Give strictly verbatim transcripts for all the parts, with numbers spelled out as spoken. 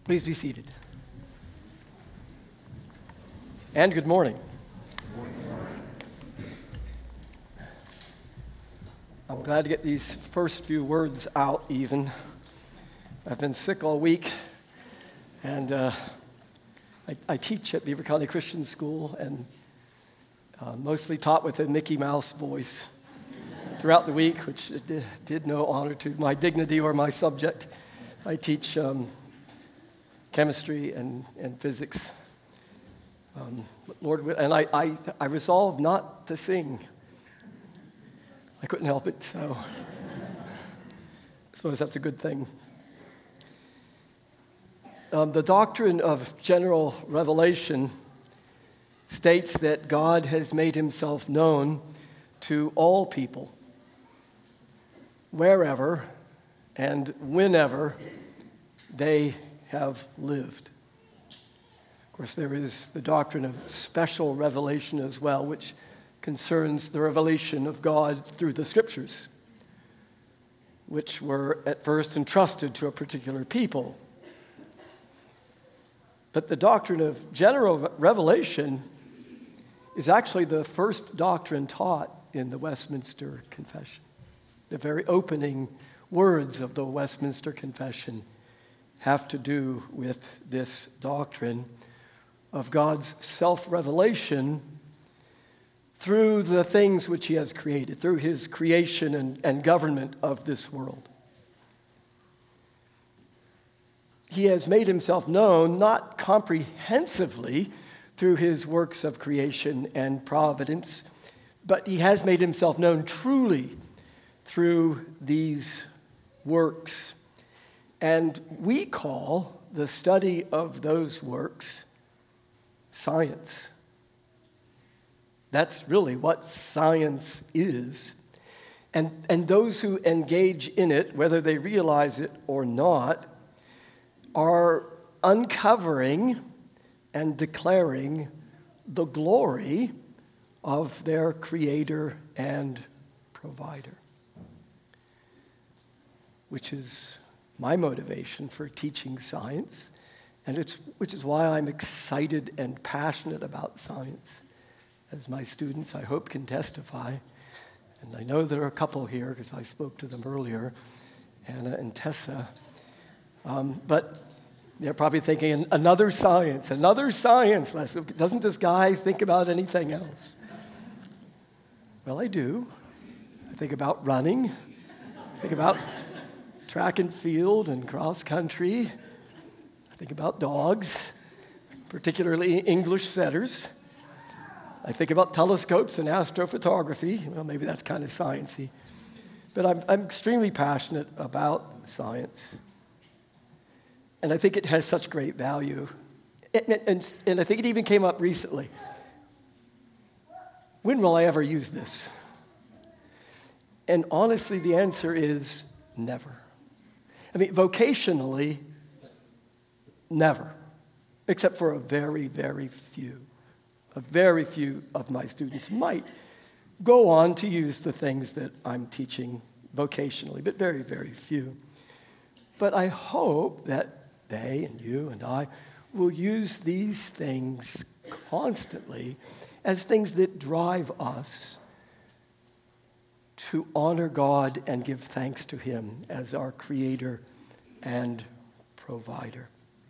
Please be seated. And good morning. I'm glad to get these first few words out even. I've been sick all week, and uh, I, I teach at Beaver County Christian School, and uh, mostly taught with a Mickey Mouse voice throughout the week, which did, did no honor to my dignity or my subject. I teach um, chemistry and, and physics. Um, Lord, and I, I, I resolved not to sing. I couldn't help it, so I suppose that's a good thing. Um, the doctrine of general revelation states that God has made himself known to all people, wherever and whenever they have lived. Of course, there is the doctrine of special revelation as well, which concerns the revelation of God through the Scriptures, which were at first entrusted to a particular people. But the doctrine of general revelation is actually the first doctrine taught in the Westminster Confession. The very opening words of the Westminster Confession have to do with this doctrine of God's self-revelation through the things which he has created, through his creation and, and government of this world. He has made himself known not comprehensively through his works of creation and providence, but he has made himself known truly through these works. And we call the study of those works science. That's really what science is. And, and those who engage in it, whether they realize it or not, are uncovering and declaring the glory of their Creator and Provider, which is my motivation for teaching science, and it's which is why I'm excited and passionate about science, as my students, I hope, can testify. And I know there are a couple here because I spoke to them earlier, Anna and Tessa. Um, but they're probably thinking, another science, another science lesson. Doesn't this guy think about anything else? Well, I do. I think about running. I think about track and field and cross country. I think about dogs, particularly English setters. I think about telescopes and astrophotography. Well, maybe that's kind of sciencey. But I'm, I'm extremely passionate about science. And I think it has such great value. And, and, and I think it even came up recently. When will I ever use this? And honestly, the answer is never. I mean, vocationally, never, except for a very, very few. A very few of my students might go on to use the things that I'm teaching vocationally, but very, very few. But I hope that they and you and I will use these things constantly as things that drive us to honor God and give thanks to him as our Creator and Provider.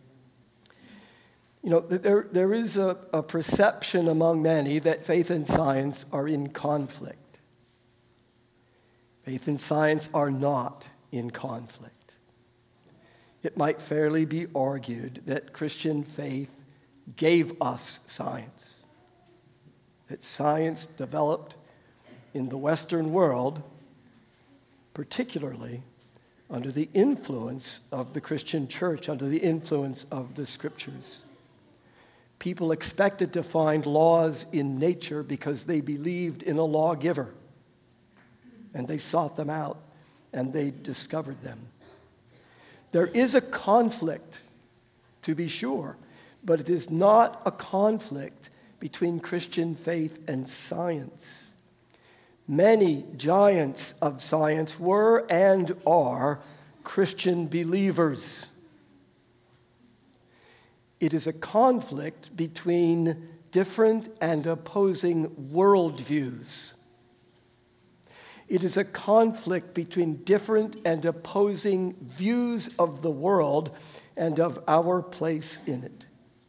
You know, there, there is a, a perception among many that faith and science are in conflict. Faith and science are not in conflict. It might fairly be argued that Christian faith gave us science, that science developed in the Western world, particularly under the influence of the Christian church, under the influence of the Scriptures. People expected to find laws in nature because they believed in a lawgiver, and they sought them out, and they discovered them. There is a conflict, to be sure, but it is not a conflict between Christian faith and science. Many giants of science were and are Christian believers. It is a conflict between different and opposing worldviews. It is a conflict between different and opposing views of the world and of our place in it.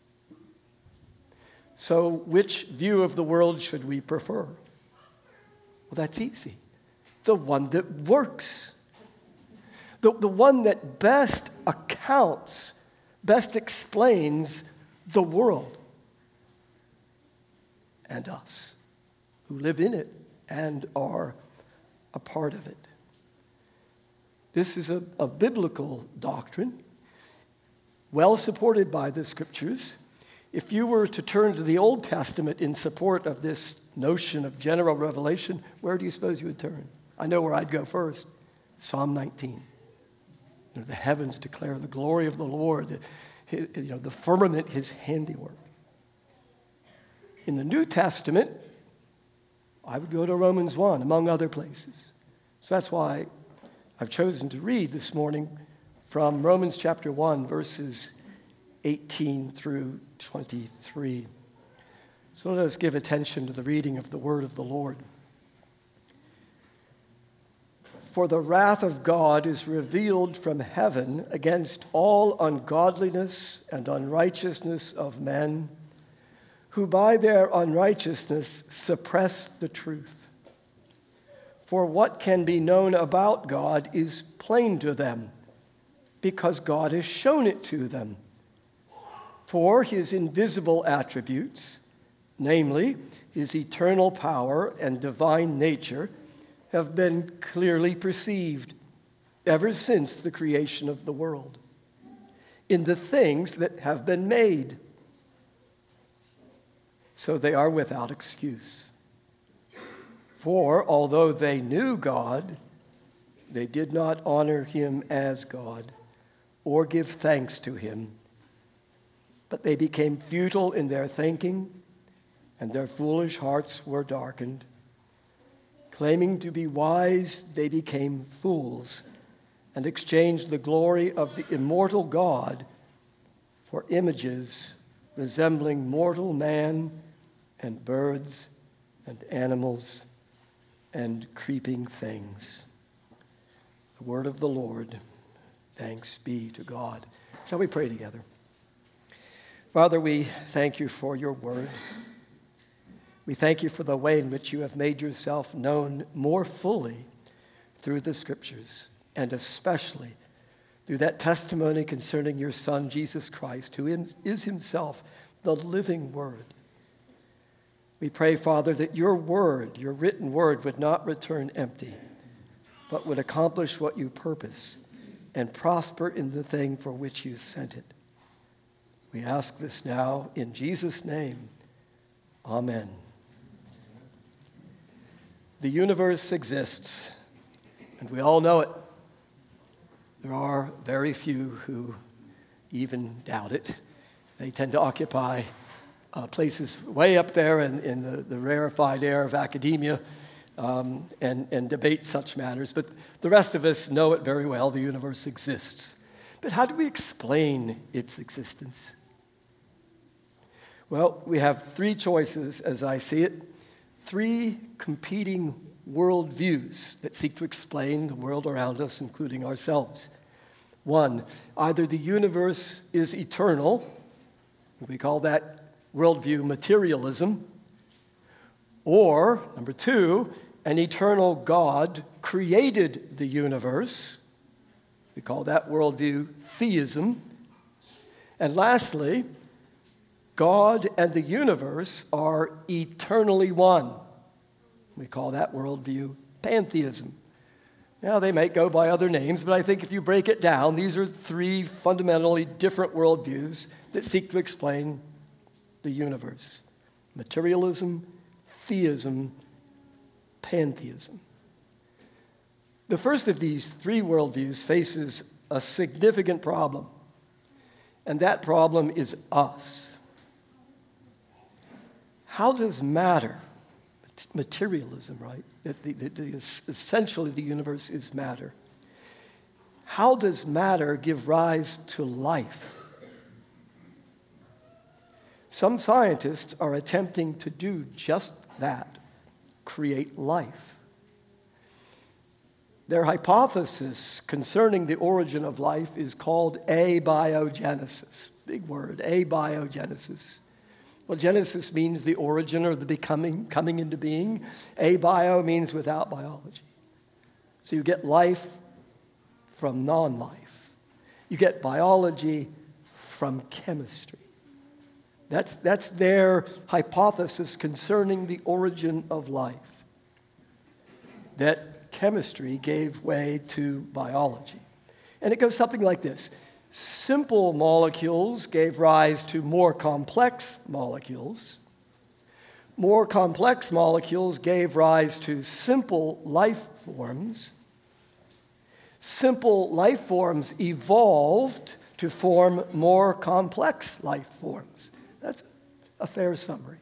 So, which view of the world should we prefer? Well, that's easy. The one that works. The, the one that best accounts, best explains the world and us who live in it and are a part of it. This is a, a biblical doctrine, well supported by the scriptures. If you were to turn to the Old Testament in support of this notion of general revelation, where do you suppose you would turn? I know where I'd go first. Psalm nineteen. You know, the heavens declare the glory of the Lord, you know, the firmament, his handiwork. In the New Testament, I would go to Romans one, among other places. So that's why I've chosen to read this morning from Romans chapter one, verses eighteen through twenty-three. So let us give attention to the reading of the word of the Lord. For the wrath of God is revealed from heaven against all ungodliness and unrighteousness of men, who by their unrighteousness suppress the truth. For what can be known about God is plain to them, because God has shown it to them. For his invisible attributes, namely his eternal power and divine nature, have been clearly perceived ever since the creation of the world, in the things that have been made. So they are without excuse. For although they knew God, they did not honor him as God or give thanks to him, but they became futile in their thinking, and their foolish hearts were darkened. Claiming to be wise, they became fools and exchanged the glory of the immortal God for images resembling mortal man and birds and animals and creeping things. The word of the Lord. Thanks be to God. Shall we pray together? Father, we thank you for your word. We thank you for the way in which you have made yourself known more fully through the scriptures, and especially through that testimony concerning your Son, Jesus Christ, who is himself the living word. We pray, Father, that your word, your written word, would not return empty, but would accomplish what you purpose and prosper in the thing for which you sent it. We ask this now in Jesus' name. Amen. The universe exists, and we all know it. There are very few who even doubt it. They tend to occupy uh, places way up there in, in the, the rarefied air of academia um, and, and debate such matters. But the rest of us know it very well. The universe exists. But how do we explain its existence? Well, we have three choices, as I see it. Three competing worldviews that seek to explain the world around us, including ourselves. One, either the universe is eternal, we call that worldview materialism, or, number two, an eternal God created the universe. We call that worldview theism. And lastly, God and the universe are eternally one. We call that worldview pantheism. Now, they may go by other names, but I think if you break it down, these are three fundamentally different worldviews that seek to explain the universe. Materialism, theism, pantheism. The first of these three worldviews faces a significant problem, and that problem is us. How does matter, materialism, right? That the, the, the, essentially the universe is matter. How does matter give rise to life? Some scientists are attempting to do just that, create life. Their hypothesis concerning the origin of life is called abiogenesis. Big word, abiogenesis. Well, Genesis means the origin or the becoming, coming into being. Abio means without biology. So you get life from non-life. You get biology from chemistry. That's, that's their hypothesis concerning the origin of life. That chemistry gave way to biology. And it goes something like this. Simple molecules gave rise to more complex molecules. More complex molecules gave rise to simple life forms. Simple life forms evolved to form more complex life forms. That's a fair summary.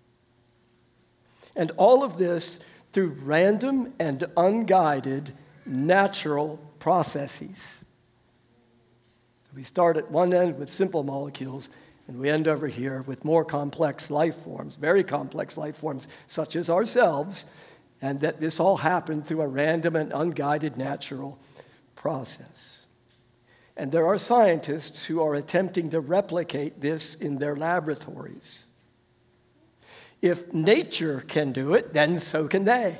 And all of this through random and unguided natural processes. So we start at one end with simple molecules, and we end over here with more complex life forms, very complex life forms, such as ourselves, and that this all happened through a random and unguided natural process. And there are scientists who are attempting to replicate this in their laboratories. If nature can do it, then so can they.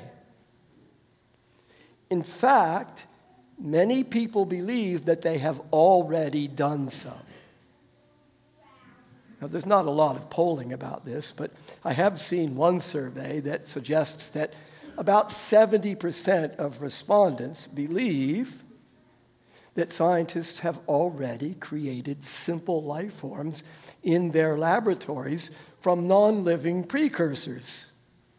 In fact, many people believe that they have already done so. Now, there's not a lot of polling about this, but I have seen one survey that suggests that about seventy percent of respondents believe that scientists have already created simple life forms in their laboratories from non-living precursors.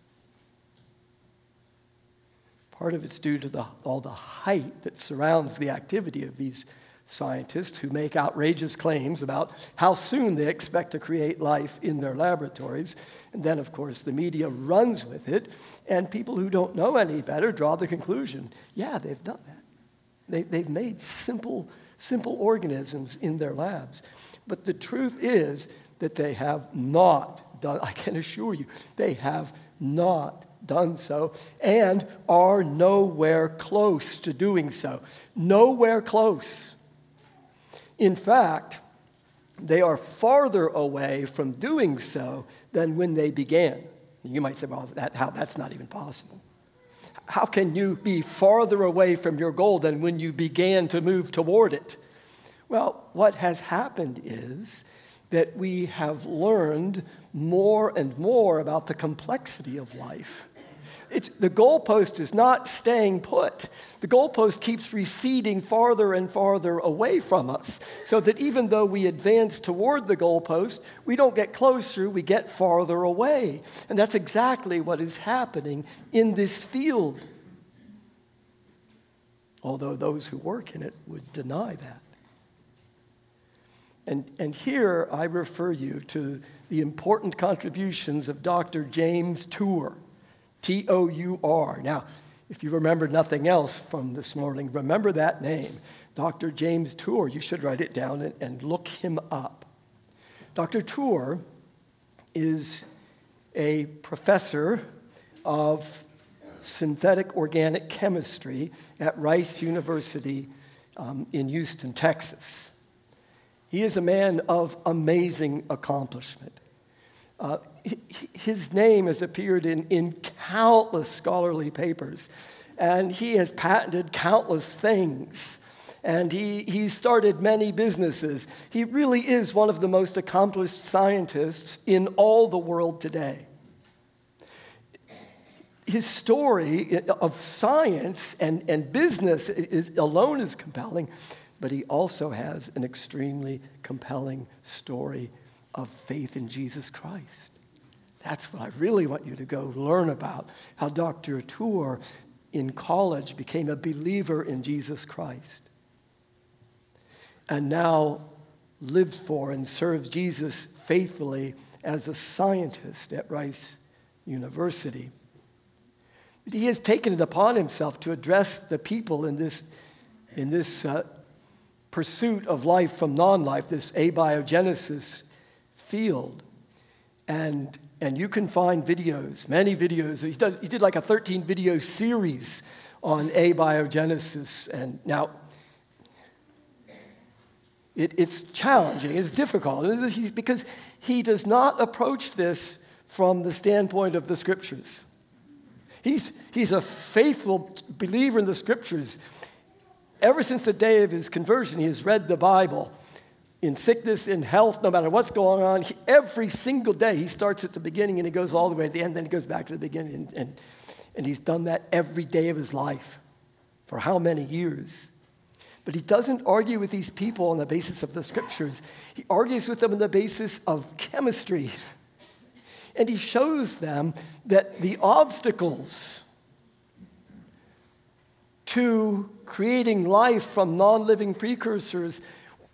Part of it's due to the, all the hype that surrounds the activity of these scientists who make outrageous claims about how soon they expect to create life in their laboratories. And then, of course, the media runs with it, and people who don't know any better draw the conclusion, yeah, they've done that. They, they've made simple, simple organisms in their labs. But the truth is that they have not done, I can assure you, they have not done so and are nowhere close to doing so. Nowhere close. In fact, they are farther away from doing so than when they began. You might say, well, that, how, that's not even possible. How can you be farther away from your goal than when you began to move toward it? Well, what has happened is that we have learned more and more about the complexity of life. It's, the goalpost is not staying put. The goalpost keeps receding farther and farther away from us, so that even though we advance toward the goalpost, we don't get closer, we get farther away. And that's exactly what is happening in this field, although those who work in it would deny that. And, and here I refer you to the important contributions of Doctor James Tour. T O U R. Now, if you remember nothing else from this morning, remember that name, Doctor James Tour. You should write it down and, and look him up. Doctor Tour is a professor of synthetic organic chemistry at Rice University um, in Houston, Texas. He is a man of amazing accomplishment. Uh, His name has appeared in, in countless scholarly papers, and he has patented countless things, and he, he started many businesses. He really is one of the most accomplished scientists in all the world today. His story of science and, and business is, alone is compelling, but he also has an extremely compelling story of faith in Jesus Christ. That's what I really want you to go learn about, how Doctor Tour in college became a believer in Jesus Christ and now lives for and serves Jesus faithfully as a scientist at Rice University. He has taken it upon himself to address the people in this, in this uh, pursuit of life from non-life, this abiogenesis field. And, and you can find videos, many videos. He, does, he did like a thirteen video series on abiogenesis. And now, it, it's challenging, it's difficult, because he does not approach this from the standpoint of the scriptures. He's, he's a faithful believer in the scriptures. Ever since the day of his conversion, he has read the Bible in sickness, in health, no matter what's going on. He, every single day, he starts at the beginning and he goes all the way to the end, then he goes back to the beginning. And, and, and he's done that every day of his life. For how many years? But he doesn't argue with these people on the basis of the scriptures. He argues with them on the basis of chemistry. And he shows them that the obstacles to creating life from non-living precursors,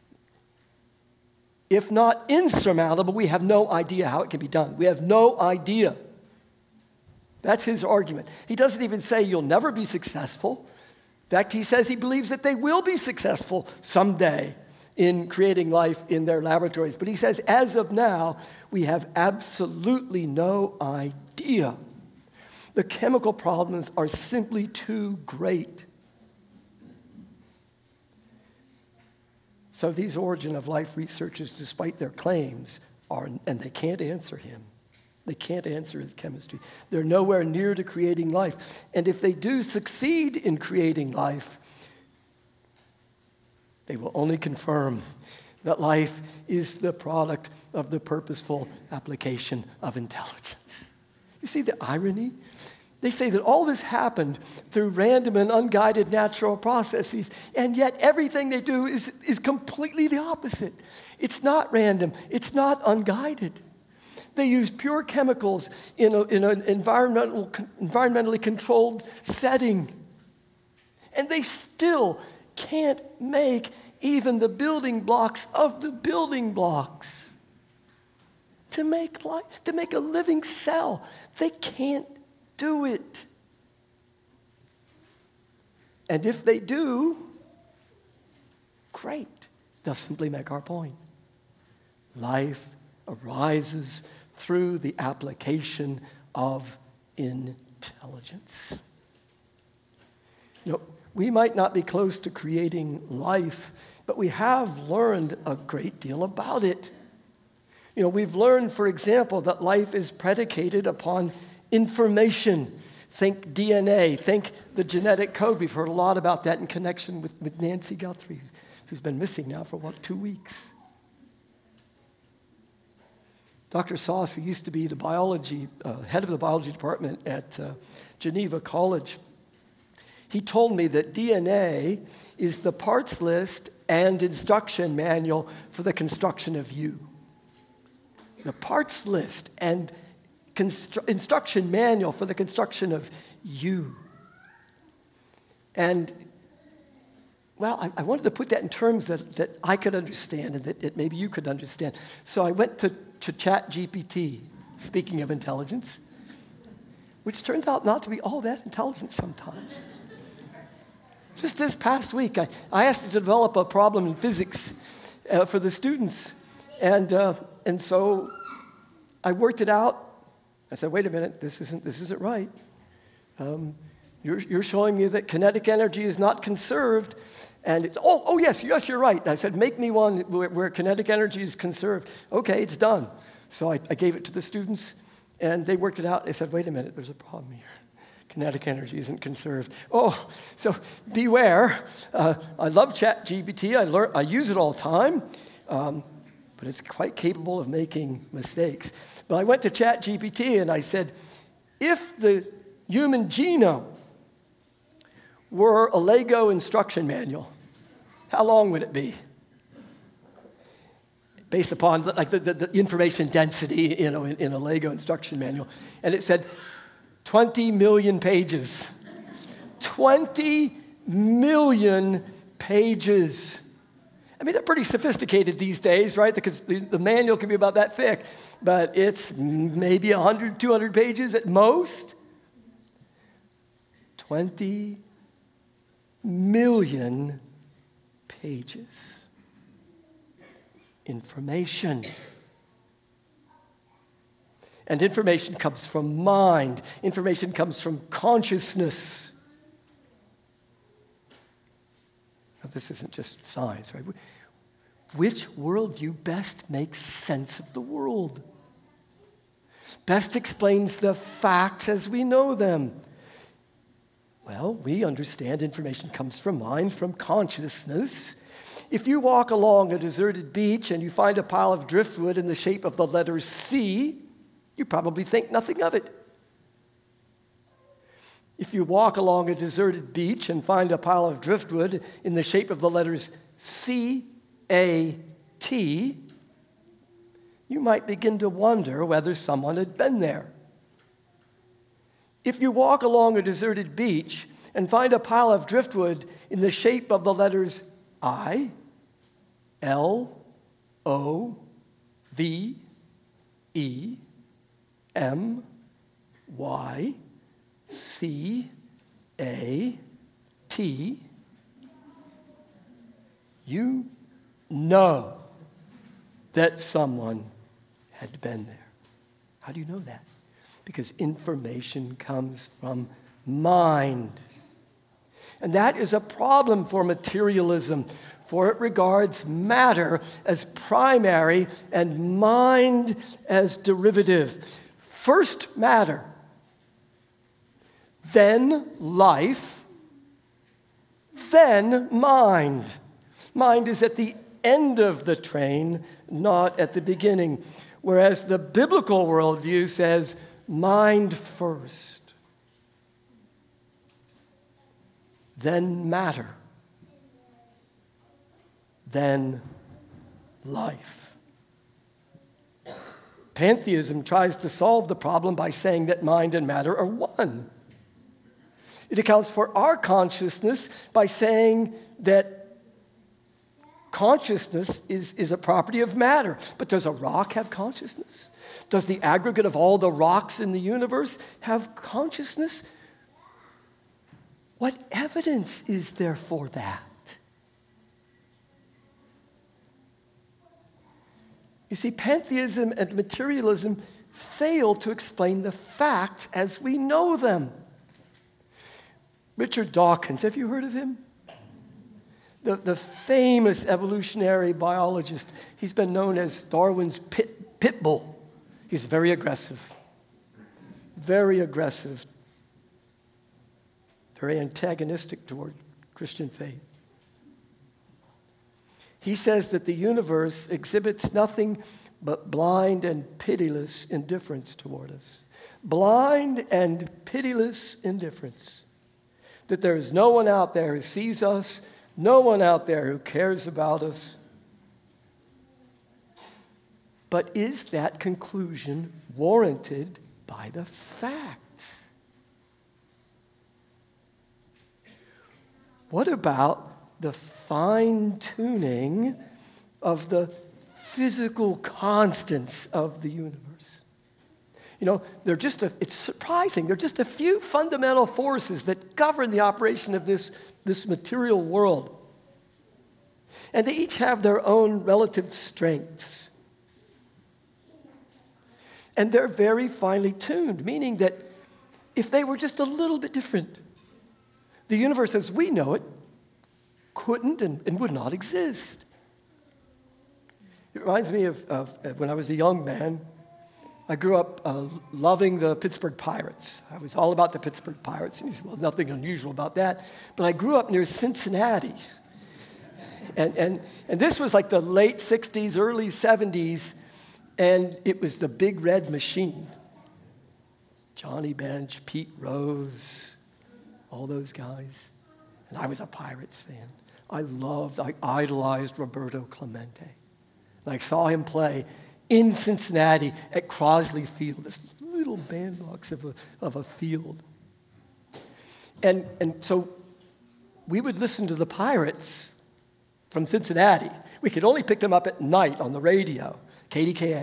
if not insurmountable, we have no idea how it can be done. We have no idea. That's his argument. He doesn't even say you'll never be successful. In fact, he says he believes that they will be successful someday in creating life in their laboratories. But he says, as of now, we have absolutely no idea. The chemical problems are simply too great. So these origin of life researchers, despite their claims, are, and they can't answer him. They can't answer his chemistry. They're nowhere near to creating life. And if they do succeed in creating life, they will only confirm that life is the product of the purposeful application of intelligence. You see the irony? They say that all this happened through random and unguided natural processes, and yet everything they do is, is completely the opposite. It's not random. It's not unguided. They use pure chemicals in, a, in an environmental, environmentally controlled setting. And they still can't make even the building blocks of the building blocks. To make life, to make a living cell, they can't do it. And if they do, great. They'll simply make our point. Life arises through the application of intelligence. You know, we might not be close to creating life, but we have learned a great deal about it. You know, we've learned, for example, that life is predicated upon information. Think D N A, think the genetic code. We've heard a lot about that in connection with, with Nancy Guthrie, who's been missing now for, what, two weeks. Doctor Sauce, who used to be the biology, uh, head of the biology department at uh, Geneva College, he told me that D N A is the parts list and instruction manual for the construction of you. The parts list and constru- instruction manual for the construction of you. And, well, I, I wanted to put that in terms that, that I could understand and that, that maybe you could understand. So I went to to ChatGPT, speaking of intelligence, which turns out not to be all that intelligent sometimes. Just this past week, I, I asked it to develop a problem in physics uh, for the students. And, uh, and so I worked it out. I said, wait a minute, this isn't, this isn't right. Um, you're, you're showing me that kinetic energy is not conserved. And it's, oh, oh, yes, yes, you're right. I said, make me one where, where kinetic energy is conserved. Okay, it's done. So I, I gave it to the students, and they worked it out. They said, wait a minute, there's a problem here. Kinetic energy isn't conserved. Oh, so beware. Uh, I love ChatGPT. I, learn, I use it all the time, um, but it's quite capable of making mistakes. But I went to ChatGPT, and I said, if the human genome were a Lego instruction manual, how long would it be? Based upon like the, the, the information density, you know, in, in a Lego instruction manual. And it said twenty million pages. twenty million pages. I mean, they're pretty sophisticated these days, right? Because the, the manual can be about that thick, but it's maybe one hundred, two hundred pages at most. twenty million pages. Information. And information comes from mind. Information comes from consciousness. Now, this isn't just science, right? Which worldview best makes sense of the world? Best explains the facts as we know them? Well, we understand information comes from mind, from consciousness. If you walk along a deserted beach and you find a pile of driftwood in the shape of the letter C, you probably think nothing of it. If you walk along a deserted beach and find a pile of driftwood in the shape of the letters C, A, T, you might begin to wonder whether someone had been there. If you walk along a deserted beach and find a pile of driftwood in the shape of the letters I, L, O, V, E, M, Y, C, A, T, you know that someone had been there. How do you know that? Because information comes from mind. And that is a problem for materialism, for it regards matter as primary and mind as derivative. First matter, then life, then mind. Mind is at the end of the train, not at the beginning. Whereas the biblical worldview says mind first, then matter, then life. Pantheism tries to solve the problem by saying that mind and matter are one. It accounts for our consciousness by saying that consciousness is, is a property of matter. But does a rock have consciousness? Does the aggregate of all the rocks in the universe have consciousness? What evidence is there for that? You see, pantheism and materialism fail to explain the facts as we know them. Richard Dawkins, have you heard of him? The, the famous evolutionary biologist. He's been known as Darwin's pit, pit bull. He's very aggressive. Very aggressive. Very antagonistic toward Christian faith. He says that the universe exhibits nothing but blind and pitiless indifference toward us. Blind and pitiless indifference. That there is no one out there who sees us, no one out there who cares about us. But is that conclusion warranted by the facts? What about the fine-tuning of the physical constants of the universe? You know, they're just a, it's surprising. There are just a few fundamental forces that govern the operation of this, this material world. And they each have their own relative strengths. And they're very finely tuned, meaning that if they were just a little bit different, the universe as we know it couldn't and, and would not exist. It reminds me of, of when I was a young man. I grew up uh, loving the Pittsburgh Pirates. I was all about the Pittsburgh Pirates. And you say, well, nothing unusual about that. But I grew up near Cincinnati. And, and, and this was like the late sixties, early seventies, and it was the Big Red Machine. Johnny Bench, Pete Rose, all those guys. And I was a Pirates fan. I loved, I idolized Roberto Clemente. And I saw him play in Cincinnati at Crosley Field, this little bandbox of a, of a field. And, and so we would listen to the Pirates from Cincinnati. We could only pick them up at night on the radio, K D K A.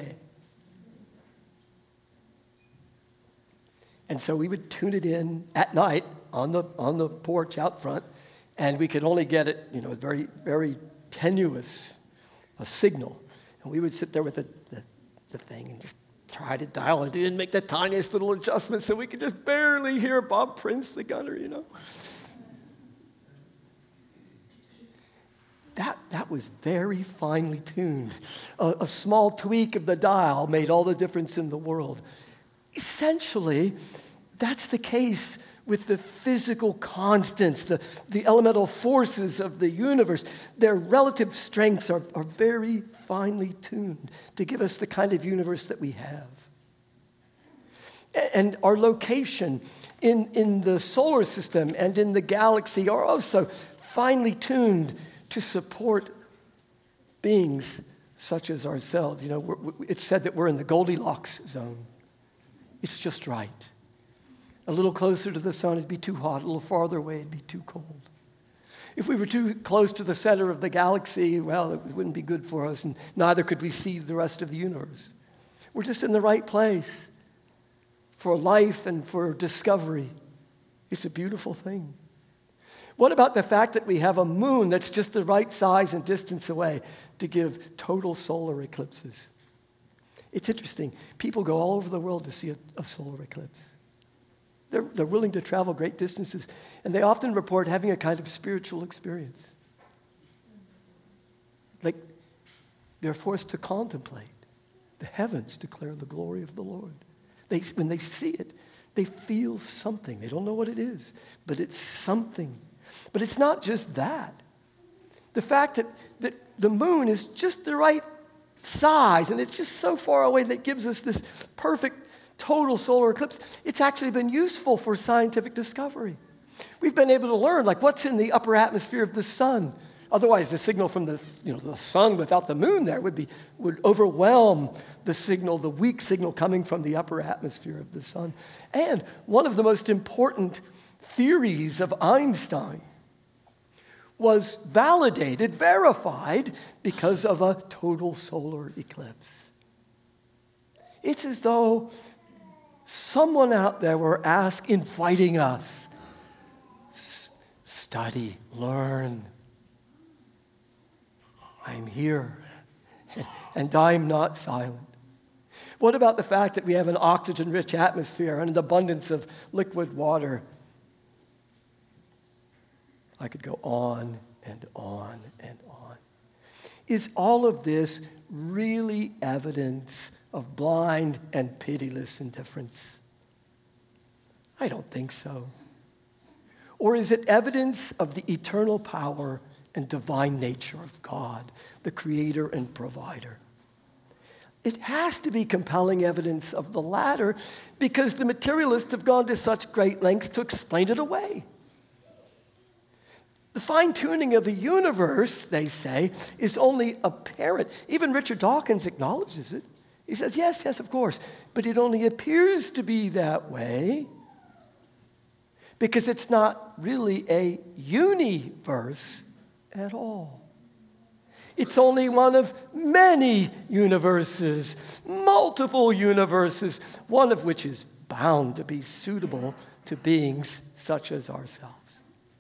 And so we would tune it in at night on the on the porch out front, and we could only get it, you know, very, very tenuous a signal. And we would sit there with the, the, the thing and just try to dial it in, make the tiniest little adjustment so we could just barely hear Bob Prince, the gunner, you know. That, that was very finely tuned. A, a small tweak of the dial made all the difference in the world. Essentially, that's the case with the physical constants, the, the elemental forces of the universe. Their relative strengths are, are very finely tuned to give us the kind of universe that we have. And our location in, in the solar system and in the galaxy are also finely tuned to support beings such as ourselves. You know, we're, it's said that we're in the Goldilocks zone. It's just right. A little closer to the sun, it'd be too hot. A little farther away, it'd be too cold. If we were too close to the center of the galaxy, well, it wouldn't be good for us, and neither could we see the rest of the universe. We're just in the right place for life and for discovery. It's a beautiful thing. What about the fact that we have a moon that's just the right size and distance away to give total solar eclipses? It's interesting. People go all over the world to see a, a solar eclipse. They're, they're willing to travel great distances, and they often report having a kind of spiritual experience. Like they're forced to contemplate. The heavens declare the glory of the Lord. They, when they see it, they feel something. They don't know what it is, but it's something. But it's not just that. The fact that, that the moon is just the right size, and it's just so far away that it gives us this perfect total solar eclipse, it's actually been useful for scientific discovery. We've been able to learn, like, what's in the upper atmosphere of the sun. Otherwise, the signal from the, you know, the sun without the moon there would be would overwhelm the signal, the weak signal coming from the upper atmosphere of the sun. And one of the most important theories of Einstein was validated, verified, because of a total solar eclipse. It's as though someone out there were asked, inviting us, study, learn. I'm here, and I'm not silent. What about the fact that we have an oxygen-rich atmosphere and an abundance of liquid water? I could go on and on and on. Is all of this really evidence of blind and pitiless indifference? I don't think so. Or is it evidence of the eternal power and divine nature of God, the creator and provider? It has to be compelling evidence of the latter, because the materialists have gone to such great lengths to explain it away. The fine-tuning of the universe, they say, is only apparent. Even Richard Dawkins acknowledges it. He says, yes, yes, of course, but it only appears to be that way because it's not really a universe at all. It's only one of many universes, multiple universes, one of which is bound to be suitable to beings such as ourselves.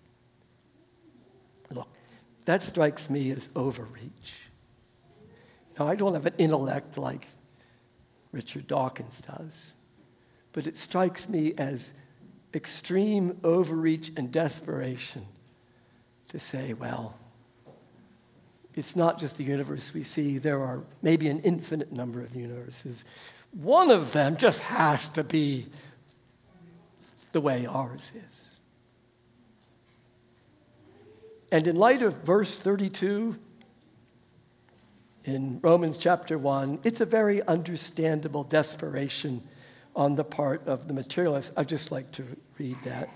Look, that strikes me as overreach. Now, I don't have an intellect like Richard Dawkins does, but it strikes me as extreme overreach and desperation to say, well, it's not just the universe we see. There are maybe an infinite number of universes. One of them just has to be the way ours is. And in light of verse thirty-two in Romans chapter one, it's a very understandable desperation on the part of the materialist. I'd just like to read that.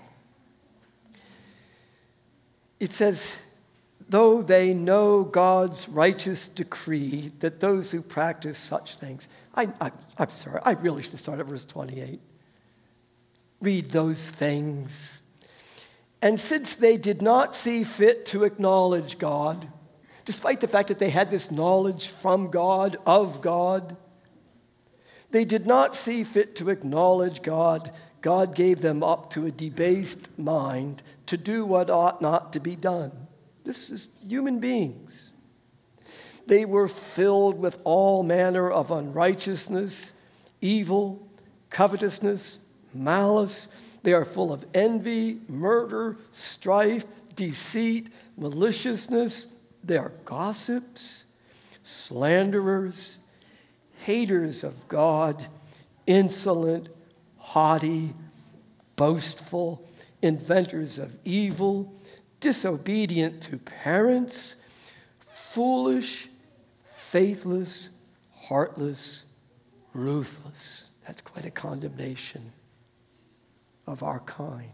It says, though they know God's righteous decree that those who practice such things. I, I, I'm sorry, I really should start at verse twenty-eight. Read those things. And since they did not see fit to acknowledge God, despite the fact that they had this knowledge from God, of God, they did not see fit to acknowledge God. God gave them up to a debased mind to do what ought not to be done. This is human beings. They were filled with all manner of unrighteousness evil, covetousness, malice. They are full of envy, murder, strife, deceit, maliciousness. They are gossips, slanderers, haters of God, insolent, haughty, boastful, inventors of evil, disobedient to parents, foolish, faithless, heartless, ruthless. That's quite a condemnation of our kind.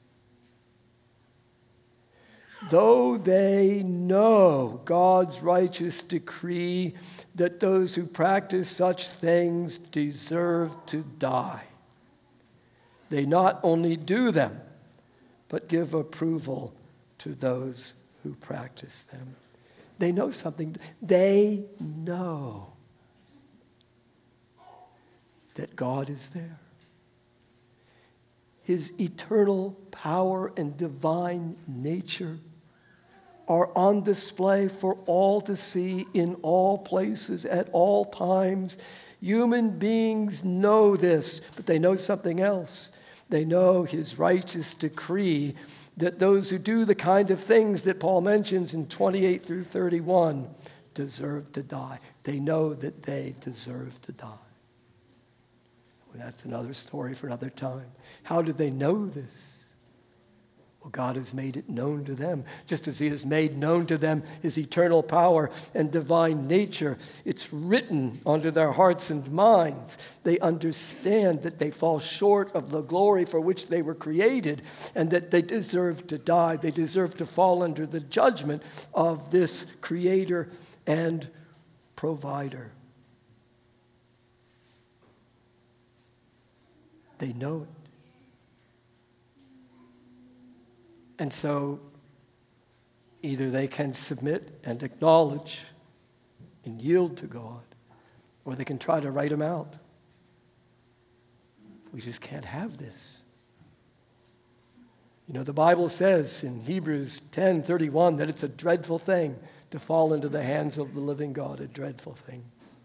Though they know God's righteous decree that those who practice such things deserve to die, they not only do them, but give approval to those who practice them. They know something. They know that God is there. His eternal power and divine nature are on display for all to see in all places at all times. Human beings know this, but they know something else. They know his righteous decree that those who do the kind of things that Paul mentions in twenty-eight through thirty-one deserve to die. They know that they deserve to die. Well, that's another story for another time. How did they know this? Well, God has made it known to them, just as he has made known to them his eternal power and divine nature. It's written onto their hearts and minds. They understand that they fall short of the glory for which they were created and that they deserve to die. They deserve to fall under the judgment of this creator and provider. They know it. And so either they can submit and acknowledge and yield to God, or they can try to write him out. We just can't have this. You know, the Bible says in Hebrews ten thirty-one that it's a dreadful thing to fall into the hands of the living God, a dreadful thing.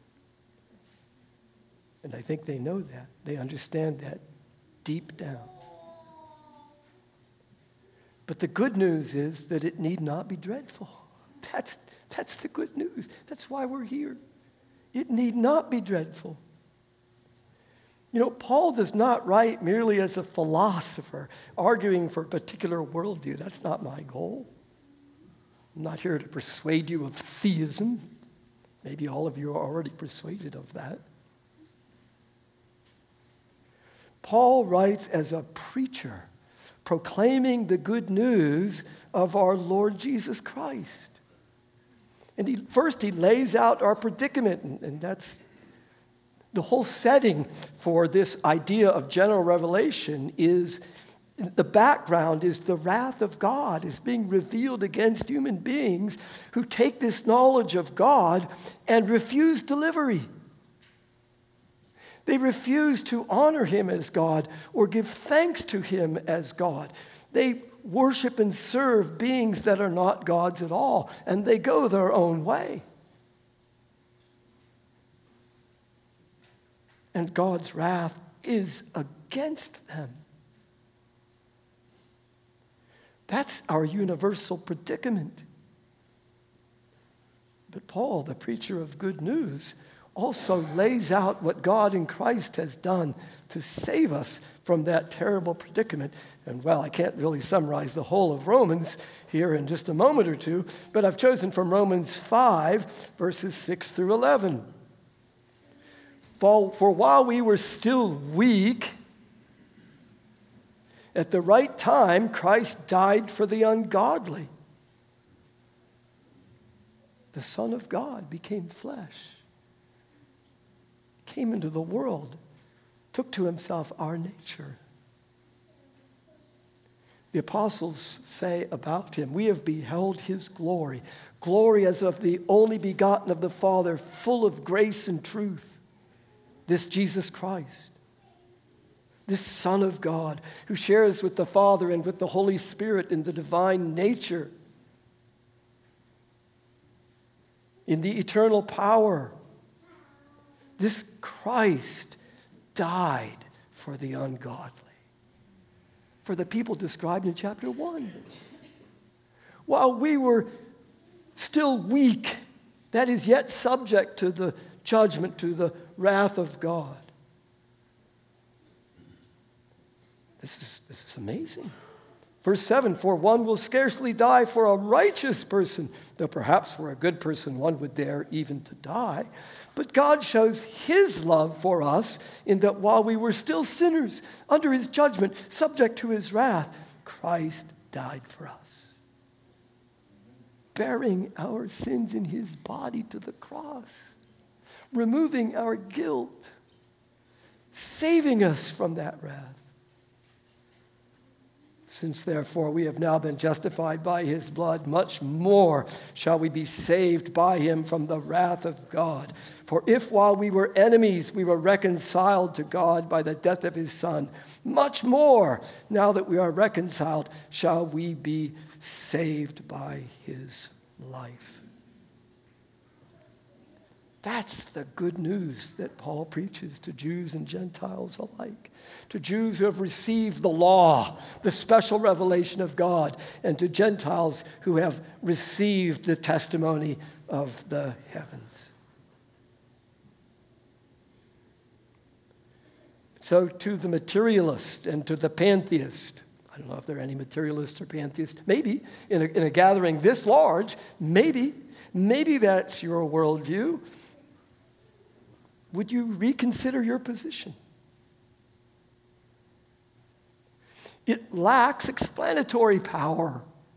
And I think they know that. They understand that deep down. But the good news is that it need not be dreadful. That's, that's the good news. That's why we're here. It need not be dreadful. You know, Paul does not write merely as a philosopher, arguing for a particular worldview. That's not my goal. I'm not here to persuade you of theism. Maybe all of you are already persuaded of that. Paul writes as a preacher, proclaiming the good news of our Lord Jesus Christ. And he, first he lays out our predicament, and, and that's the whole setting for this idea of general revelation is, the background is the wrath of God is being revealed against human beings who take this knowledge of God and refuse delivery. They refuse to honor him as God or give thanks to him as God. They worship and serve beings that are not gods at all, and they go their own way. And God's wrath is against them. That's our universal predicament. But Paul, the preacher of good news, also lays out what God in Christ has done to save us from that terrible predicament. And well, I can't really summarize the whole of Romans here in just a moment or two, but I've chosen from Romans five, verses six through eleven. For, for while we were still weak, at the right time, Christ died for the ungodly. The Son of God became flesh, came into the world, took to himself our nature. The apostles say about him, we have beheld his glory, glory as of the only begotten of the Father, full of grace and truth. This Jesus Christ, this Son of God, who shares with the Father and with the Holy Spirit in the divine nature, in the eternal power. This Christ died for the ungodly, for the people described in chapter one. While we were still weak, that is, yet subject to the judgment, to the wrath of God. This is, this is amazing. Verse seven, for one will scarcely die for a righteous person, though perhaps for a good person one would dare even to die. But God shows his love for us in that while we were still sinners, under his judgment, subject to his wrath, Christ died for us, bearing our sins in his body to the cross, removing our guilt, saving us from that wrath. Since, therefore, we have now been justified by his blood, much more shall we be saved by him from the wrath of God. For if while we were enemies, we were reconciled to God by the death of his Son, much more, now that we are reconciled, shall we be saved by his life. That's the good news that Paul preaches to Jews and Gentiles alike. To Jews who have received the law, the special revelation of God, and to Gentiles who have received the testimony of the heavens. So to the materialist and to the pantheist, I don't know if there are any materialists or pantheists, maybe in a, in a gathering this large, maybe, maybe that's your worldview. Would you reconsider your position? It lacks explanatory power.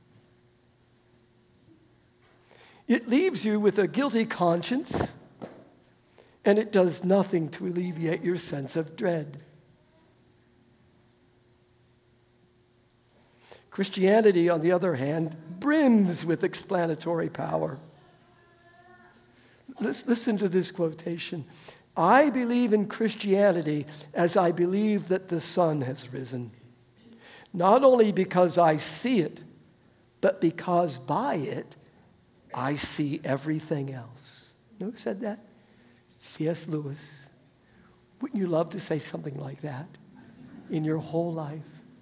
It leaves you with a guilty conscience, and it does nothing to alleviate your sense of dread. Christianity, on the other hand, brims with explanatory power. Let's listen to this quotation. I believe in Christianity as I believe that the sun has risen. Not only because I see it, but because by it, I see everything else. You know who said that? C S Lewis. Wouldn't you love to say something like that in your whole life?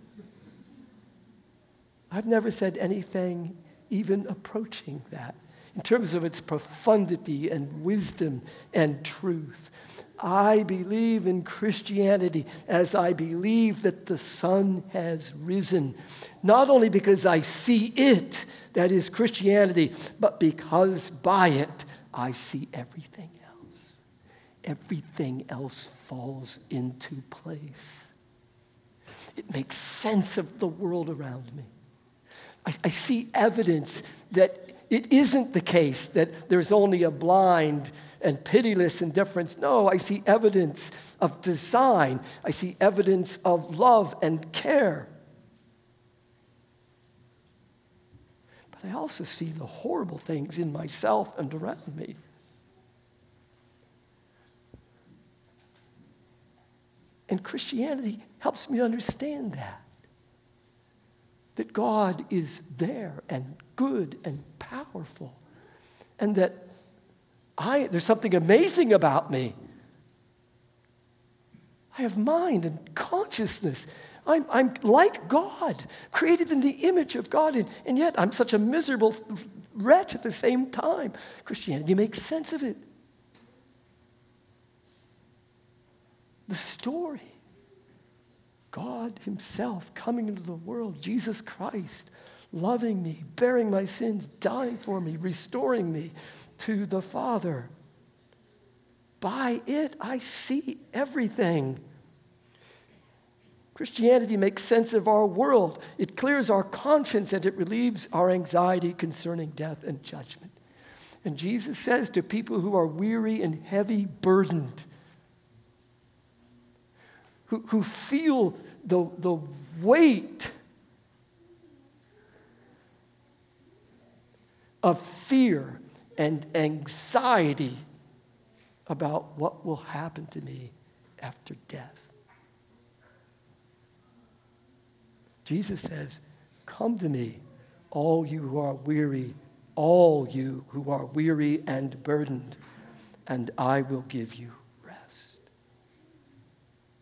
I've never said anything even approaching that in terms of its profundity and wisdom and truth. I believe in Christianity as I believe that the sun has risen, not only because I see it, that is Christianity, but because by it I see everything else. Everything else falls into place. It makes sense of the world around me. I, I see evidence that it isn't the case that there's only a blind and pitiless indifference. No, I see evidence of design. I see evidence of love and care. But I also see the horrible things in myself and around me. And Christianity helps me understand that. That God is there and good and powerful. And that I, there's something amazing about me. I have mind and consciousness. I'm, I'm like God, created in the image of God, and, and yet I'm such a miserable wretch at the same time. Christianity makes sense of it. The story, God himself coming into the world, Jesus Christ, loving me, bearing my sins, dying for me, restoring me to the Father. By it, I see everything. Christianity makes sense of our world. It clears our conscience and it relieves our anxiety concerning death and judgment. And Jesus says to people who are weary and heavy burdened, who, who feel the, the weight of fear and anxiety about what will happen to me after death. Jesus says, come to me, all you who are weary, all you who are weary and burdened, and I will give you rest.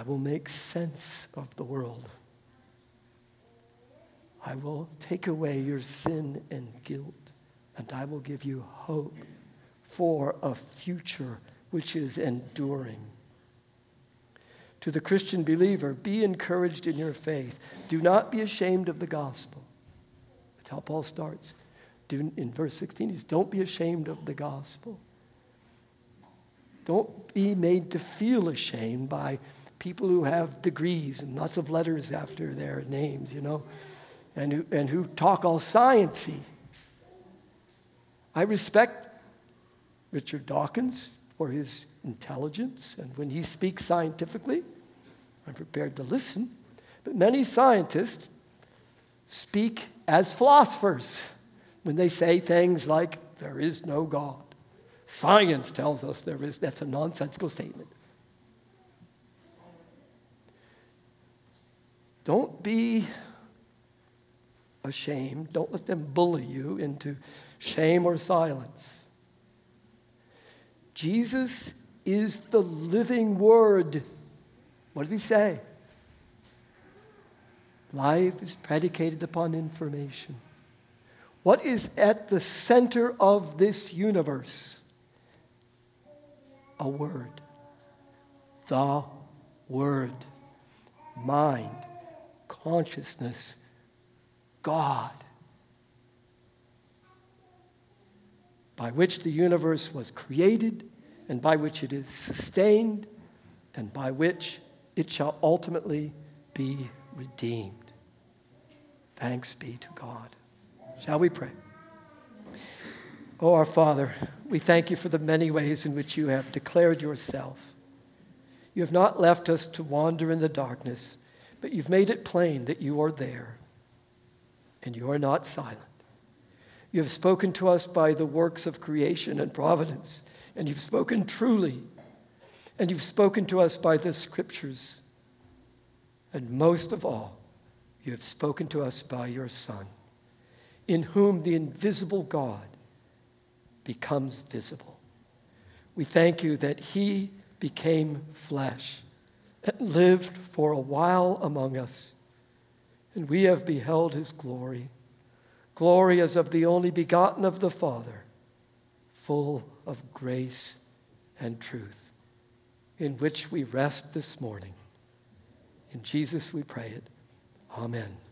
I will make sense of the world. I will take away your sin and guilt, and I will give you hope for a future which is enduring. To the Christian believer, be encouraged in your faith. Do not be ashamed of the gospel. That's how Paul starts. Do, in verse sixteen, he's, don't be ashamed of the gospel. Don't be made to feel ashamed by people who have degrees and lots of letters after their names, you know, and who, and who talk all sciencey. I respect Richard Dawkins for his intelligence, and when he speaks scientifically, I'm prepared to listen. But many scientists speak as philosophers when they say things like, there is no God. Science tells us there is. That's a nonsensical statement. Don't be ashamed. Don't let them bully you into shame or silence. Jesus is the living word. What did he say? Life is predicated upon information. What is at the center of this universe? A word. The Word. Mind. Consciousness. God. By which the universe was created, and by which it is sustained, and by which it shall ultimately be redeemed. Thanks be to God. Shall we pray? Oh, our Father, we thank you for the many ways in which you have declared yourself. You have not left us to wander in the darkness, but you've made it plain that you are there, and you are not silent. You have spoken to us by the works of creation and providence, and you've spoken truly, and you've spoken to us by the scriptures. And most of all, you have spoken to us by your Son, in whom the invisible God becomes visible. We thank you that he became flesh and lived for a while among us, and we have beheld his glory, glory as of the only begotten of the Father, full of grace and truth, in which we rest this morning. In Jesus we pray it. Amen.